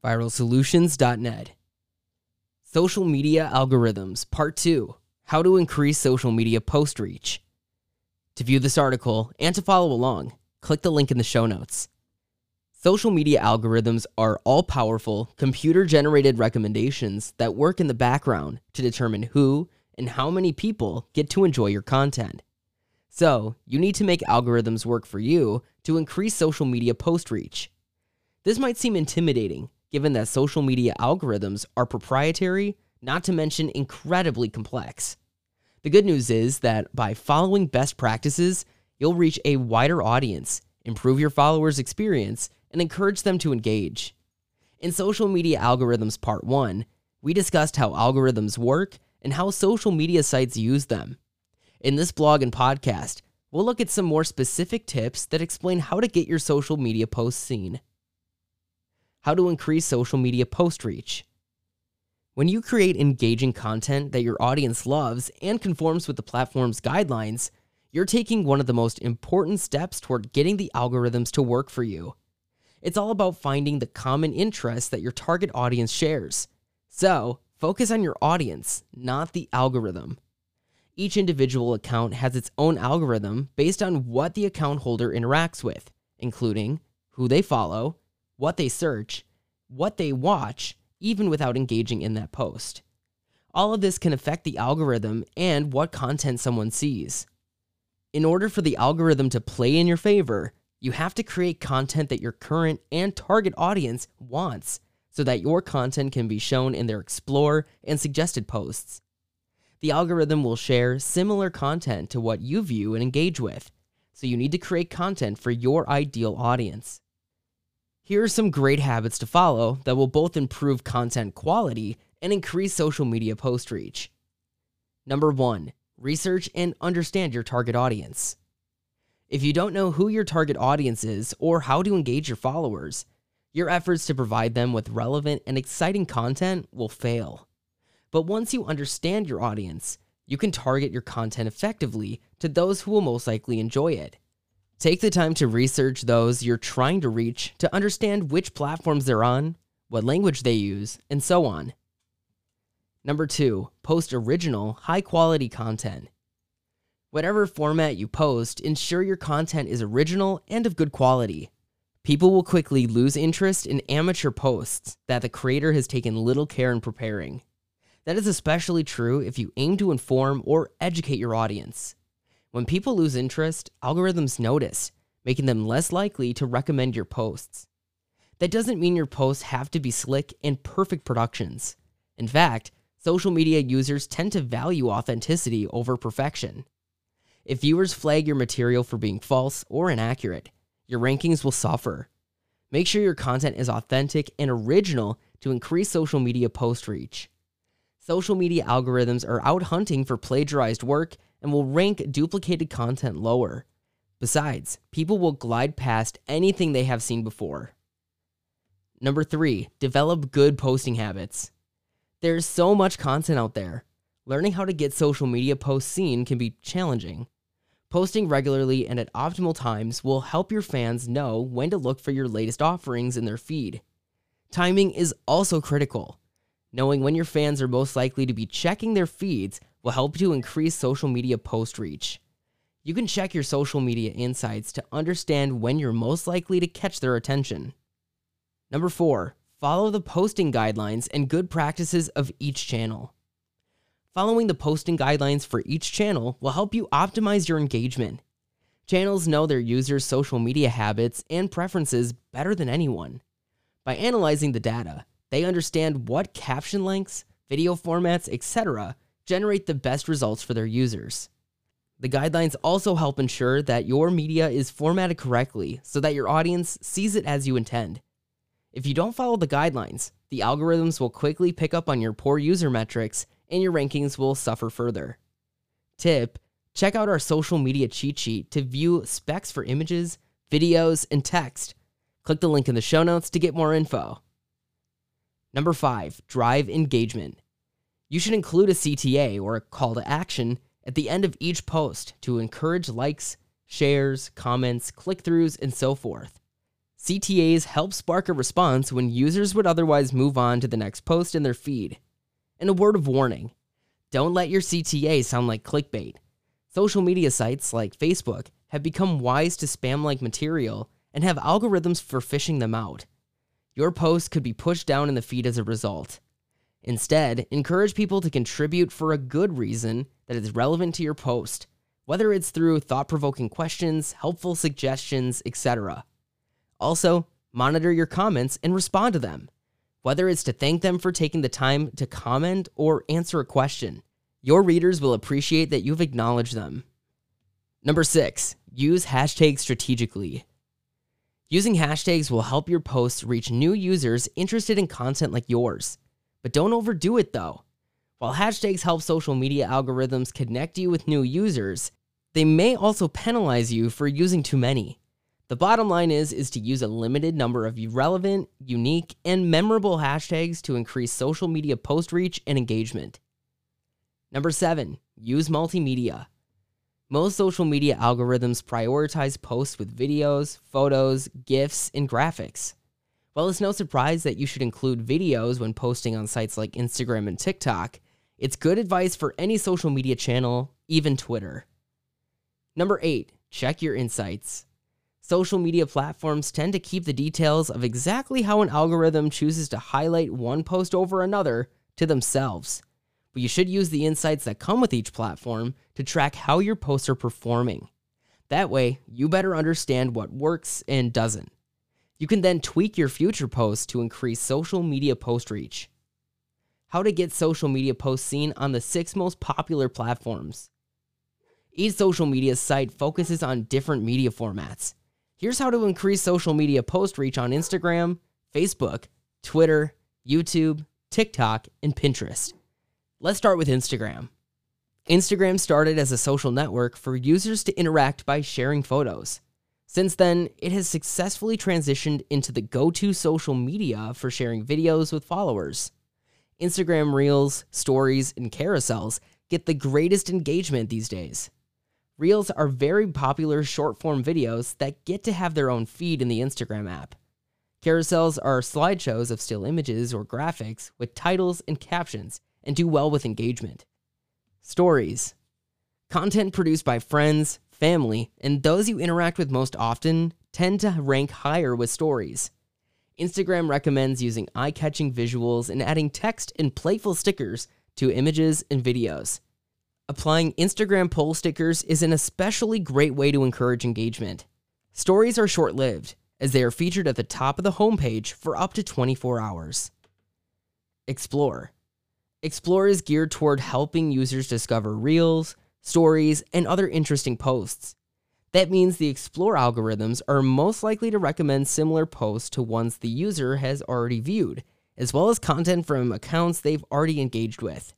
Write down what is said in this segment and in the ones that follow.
viralsolutions.net. Social Media Algorithms, Part 2, How to Increase Social Media Post Reach. To view this article and to follow along, click the link in the show notes. Social media algorithms are all-powerful, computer-generated recommendations that work in the background to determine who and how many people get to enjoy your content. So, you need to make algorithms work for you to increase social media post reach. This might seem intimidating, given that social media algorithms are proprietary, not to mention incredibly complex. The good news is that by following best practices, you'll reach a wider audience, improve your followers' experience, and encourage them to engage. In Social Media Algorithms Part 1, we discussed how algorithms work and how social media sites use them. In this blog and podcast, we'll look at some more specific tips that explain how to get your social media posts seen. How to increase social media post reach. When you create engaging content that your audience loves and conforms with the platform's guidelines, you're taking one of the most important steps toward getting the algorithms to work for you. It's all about finding the common interests that your target audience shares. So, focus on your audience, not the algorithm. Each individual account has its own algorithm based on what the account holder interacts with, including who they follow, what they search, what they watch, even without engaging in that post. All of this can affect the algorithm and what content someone sees. In order for the algorithm to play in your favor, you have to create content that your current and target audience wants so that your content can be shown in their explore and suggested posts. The algorithm will share similar content to what you view and engage with, so you need to create content for your ideal audience. Here are some great habits to follow that will both improve content quality and increase social media post reach. Number 1, research and understand your target audience. If you don't know who your target audience is or how to engage your followers, your efforts to provide them with relevant and exciting content will fail. But once you understand your audience, you can target your content effectively to those who will most likely enjoy it. Take the time to research those you're trying to reach to understand which platforms they're on, what language they use, and so on. Number 2, post original, high-quality content. Whatever format you post, ensure your content is original and of good quality. People will quickly lose interest in amateur posts that the creator has taken little care in preparing. That is especially true if you aim to inform or educate your audience. When people lose interest, algorithms notice, making them less likely to recommend your posts. That doesn't mean your posts have to be slick and perfect productions. In fact, social media users tend to value authenticity over perfection. If viewers flag your material for being false or inaccurate, your rankings will suffer. Make sure your content is authentic and original to increase social media post reach. Social media algorithms are out hunting for plagiarized work and will rank duplicated content lower. Besides, people will glide past anything they have seen before. Number 3, develop good posting habits. There's so much content out there. Learning how to get social media posts seen can be challenging. Posting regularly and at optimal times will help your fans know when to look for your latest offerings in their feed. Timing is also critical. Knowing when your fans are most likely to be checking their feeds will help you increase social media post reach. You can check your social media insights to understand when you're most likely to catch their attention. Number 4, follow the posting guidelines and good practices of each channel. Following the posting guidelines for each channel will help you optimize your engagement. Channels know their users' social media habits and preferences better than anyone. By analyzing the data, they understand what caption lengths, video formats, etc. generate the best results for their users. The guidelines also help ensure that your media is formatted correctly so that your audience sees it as you intend. If you don't follow the guidelines, the algorithms will quickly pick up on your poor user metrics and your rankings will suffer further. Tip: check out our social media cheat sheet to view specs for images, videos, and text. Click the link in the show notes to get more info. Number 5, drive engagement. You should include a CTA or a call to action at the end of each post to encourage likes, shares, comments, click-throughs, and so forth. CTAs help spark a response when users would otherwise move on to the next post in their feed. And a word of warning, don't let your CTA sound like clickbait. Social media sites like Facebook have become wise to spam-like material and have algorithms for fishing them out. Your post could be pushed down in the feed as a result. Instead, encourage people to contribute for a good reason that is relevant to your post, whether it's through thought-provoking questions, helpful suggestions, etc. Also, monitor your comments and respond to them, whether it's to thank them for taking the time to comment or answer a question. Your readers will appreciate that you've acknowledged them. Number 6, use hashtags strategically. Using hashtags will help your posts reach new users interested in content like yours. But don't overdo it though. While hashtags help social media algorithms connect you with new users, they may also penalize you for using too many. The bottom line is to use a limited number of relevant, unique, and memorable hashtags to increase social media post reach and engagement. Number 7, use multimedia. Most social media algorithms prioritize posts with videos, photos, GIFs, and graphics. While it's no surprise that you should include videos when posting on sites like Instagram and TikTok, it's good advice for any social media channel, even Twitter. Number 8, check your insights. Social media platforms tend to keep the details of exactly how an algorithm chooses to highlight one post over another to themselves. But you should use the insights that come with each platform to track how your posts are performing. That way, you better understand what works and doesn't. You can then tweak your future posts to increase social media post reach. How to get social media posts seen on the 6 most popular platforms. Each social media site focuses on different media formats. Here's how to increase social media post reach on Instagram, Facebook, Twitter, YouTube, TikTok, and Pinterest. Let's start with Instagram. Instagram started as a social network for users to interact by sharing photos. Since then, it has successfully transitioned into the go-to social media for sharing videos with followers. Instagram Reels, Stories, and Carousels get the greatest engagement these days. Reels are very popular short-form videos that get to have their own feed in the Instagram app. Carousels are slideshows of still images or graphics with titles and captions and do well with engagement. Stories. Content produced by friends, family, and those you interact with most often tend to rank higher with stories. Instagram recommends using eye-catching visuals and adding text and playful stickers to images and videos. Applying Instagram poll stickers is an especially great way to encourage engagement. Stories are short-lived, as they are featured at the top of the homepage for up to 24 hours. Explore. Explore is geared toward helping users discover reels, stories, and other interesting posts. That means the Explore algorithms are most likely to recommend similar posts to ones the user has already viewed, as well as content from accounts they've already engaged with.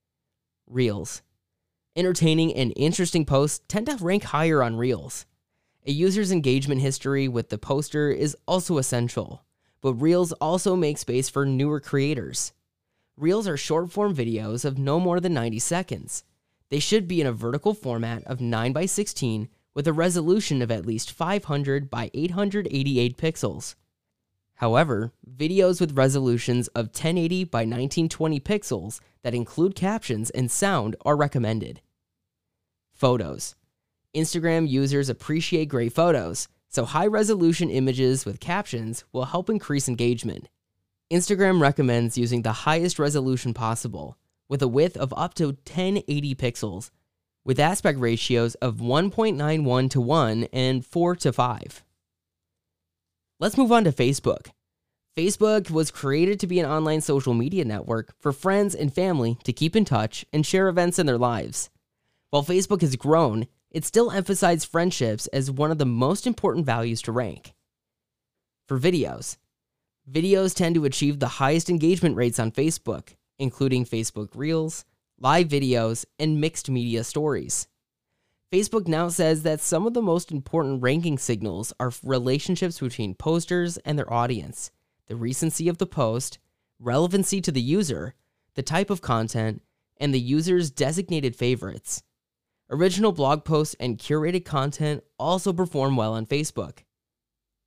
Reels. Entertaining and interesting posts tend to rank higher on Reels. A user's engagement history with the poster is also essential, but Reels also make space for newer creators. Reels are short-form videos of no more than 90 seconds. They should be in a vertical format of 9:16 with a resolution of at least 500 by 888 pixels. However, videos with resolutions of 1080 by 1920 pixels that include captions and sound are recommended. Photos. Instagram users appreciate great photos, so high-resolution images with captions will help increase engagement. Instagram recommends using the highest resolution possible, with a width of up to 1080 pixels, with aspect ratios of 1.91 to 1 and 4 to 5. Let's move on to Facebook. Facebook was created to be an online social media network for friends and family to keep in touch and share events in their lives. While Facebook has grown, it still emphasizes friendships as one of the most important values to rank. For videos, videos tend to achieve the highest engagement rates on Facebook, including Facebook Reels, live videos, and mixed media stories. Facebook now says that some of the most important ranking signals are relationships between posters and their audience, the recency of the post, relevancy to the user, the type of content, and the user's designated favorites. Original blog posts and curated content also perform well on Facebook.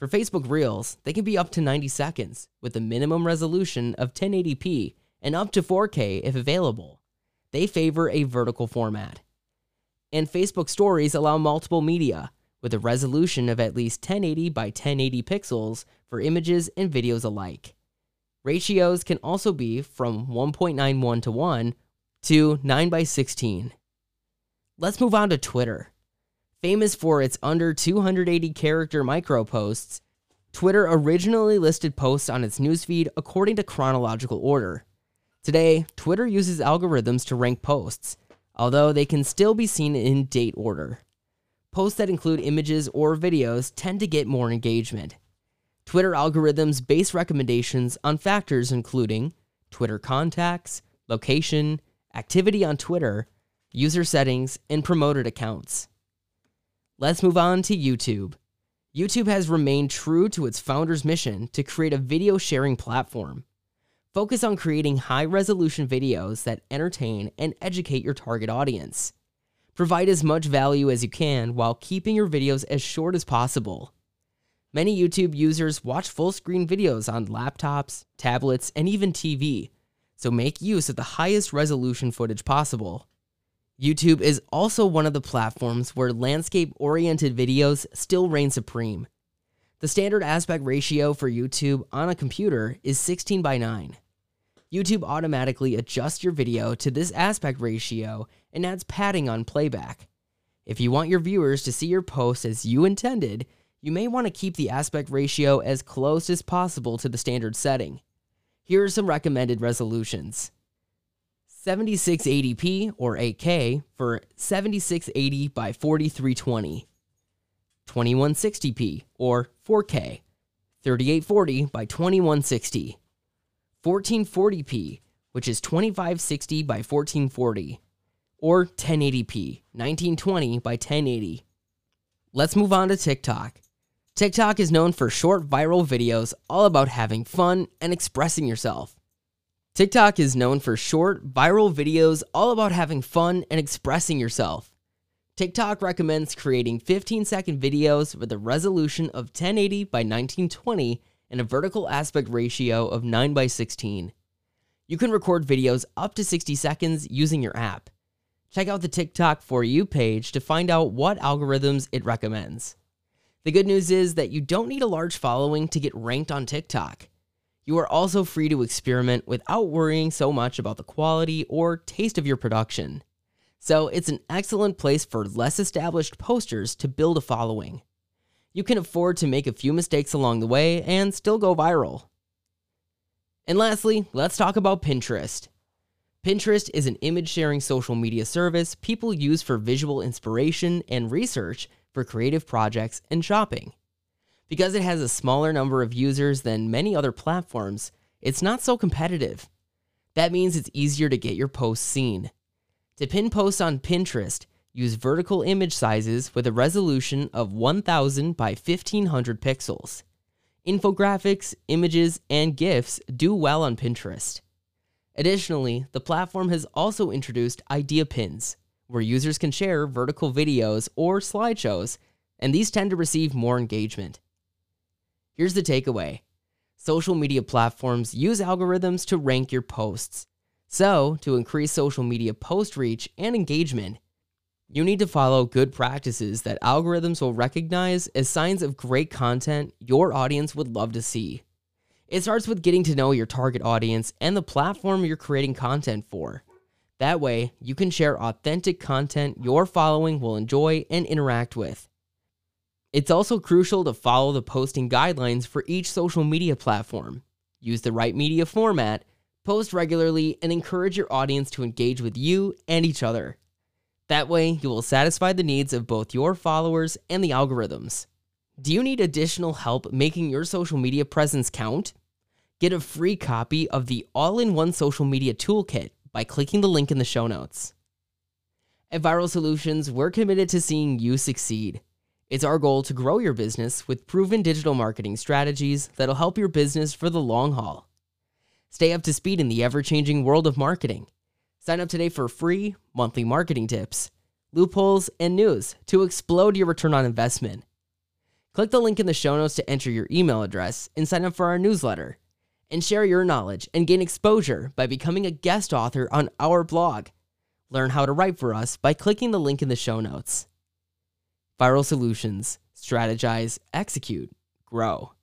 For Facebook Reels, they can be up to 90 seconds with a minimum resolution of 1080p and up to 4K if available. They favor a vertical format. And Facebook Stories allow multiple media with a resolution of at least 1080 by 1080 pixels for images and videos alike. Ratios can also be from 1.91 to 1 to 9 by 16. Let's move on to Twitter. Famous for its under 280 character micro posts, Twitter originally listed posts on its newsfeed according to chronological order. Today, Twitter uses algorithms to rank posts, although they can still be seen in date order. Posts that include images or videos tend to get more engagement. Twitter algorithms base recommendations on factors including Twitter contacts, location, activity on Twitter, user settings, and promoted accounts. Let's move on to YouTube. YouTube has remained true to its founder's mission to create a video sharing platform. Focus on creating high-resolution videos that entertain and educate your target audience. Provide as much value as you can while keeping your videos as short as possible. Many YouTube users watch full-screen videos on laptops, tablets, and even TV, so make use of the highest resolution footage possible. YouTube is also one of the platforms where landscape-oriented videos still reign supreme. The standard aspect ratio for YouTube on a computer is 16 by 9. YouTube automatically adjusts your video to this aspect ratio and adds padding on playback. If you want your viewers to see your post as you intended, you may want to keep the aspect ratio as close as possible to the standard setting. Here are some recommended resolutions. 7680p or 8K for 7680 by 4320. 2160p or 4K, 3840 by 2160. 1440p, which is 2560 by 1440, or 1080p, 1920 by 1080. Let's move on to TikTok. TikTok is known for short viral videos all about having fun and expressing yourself. TikTok is known for short viral videos all about having fun and expressing yourself. TikTok recommends creating 15-second videos with a resolution of 1080 by 1920 and a vertical aspect ratio of 9 by 16. You can record videos up to 60 seconds using your app. Check out the TikTok For You page to find out what algorithms it recommends. The good news is that you don't need a large following to get ranked on TikTok. You are also free to experiment without worrying so much about the quality or taste of your production. So it's an excellent place for less established posters to build a following. You can afford to make a few mistakes along the way and still go viral. And lastly, let's talk about Pinterest. Pinterest is an image-sharing social media service people use for visual inspiration and research for creative projects and shopping. Because it has a smaller number of users than many other platforms, it's not so competitive. That means it's easier to get your posts seen. To pin posts on Pinterest, use vertical image sizes with a resolution of 1000 by 1500 pixels. Infographics, images, and GIFs do well on Pinterest. Additionally, the platform has also introduced idea pins, where users can share vertical videos or slideshows, and these tend to receive more engagement. Here's the takeaway. Social media platforms use algorithms to rank your posts. So, to increase social media post reach and engagement, you need to follow good practices that algorithms will recognize as signs of great content your audience would love to see. It starts with getting to know your target audience and the platform you're creating content for. That way, you can share authentic content your following will enjoy and interact with. It's also crucial to follow the posting guidelines for each social media platform. Use the right media format, post regularly, and encourage your audience to engage with you and each other. That way, you will satisfy the needs of both your followers and the algorithms. Do you need additional help making your social media presence count? Get a free copy of the All-in-One Social Media Toolkit by clicking the link in the show notes. At Viral Solutions, we're committed to seeing you succeed. It's our goal to grow your business with proven digital marketing strategies that'll help your business for the long haul. Stay up to speed in the ever-changing world of marketing. Sign up today for free monthly marketing tips, loopholes, and news to explode your return on investment. Click the link in the show notes to enter your email address and sign up for our newsletter. And share your knowledge and gain exposure by becoming a guest author on our blog. Learn how to write for us by clicking the link in the show notes. Viral Solutions. Strategize, execute, grow.